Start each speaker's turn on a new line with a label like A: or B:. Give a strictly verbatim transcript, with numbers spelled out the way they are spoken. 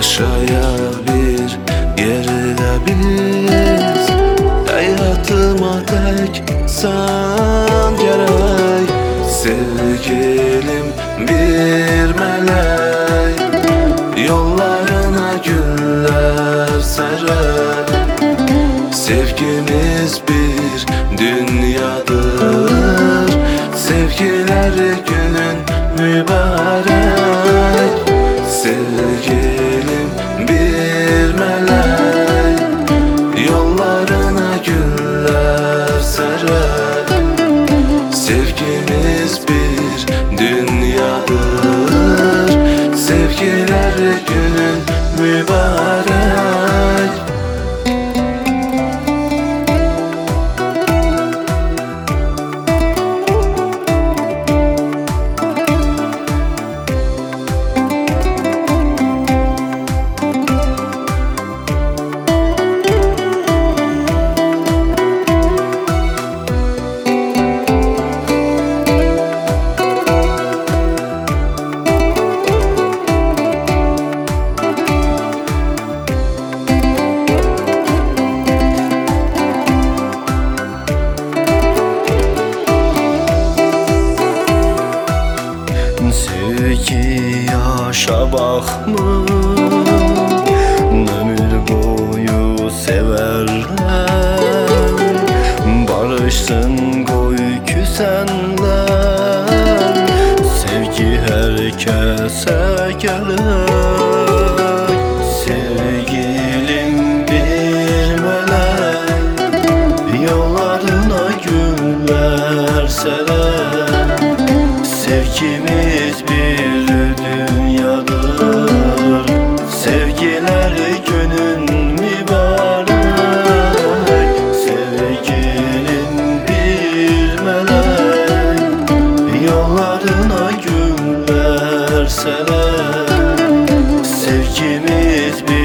A: yaşayabilir yerde biz. Hayatıma tek sen gerek, sevgilim bir melek. Yollarına güller serer, sevgimiz bir dünyadır. Sevgiler günün mübarek, sevgilim bir melek. Yollarına güller serer, sevgimiz bir dünyadır. Sevgiler günün mübarek.
B: Sevgi yaşa bakma, ömür boyu severler. Barışsın koy küsenler, sevgi herkese gerek. Sevgilim bir melek, yollarına güller serer. Sevgimiz bir dünyadır, sevgiler günün mübarek. Sevgilim bir melek, yollarına güller serer. Sevgimiz bir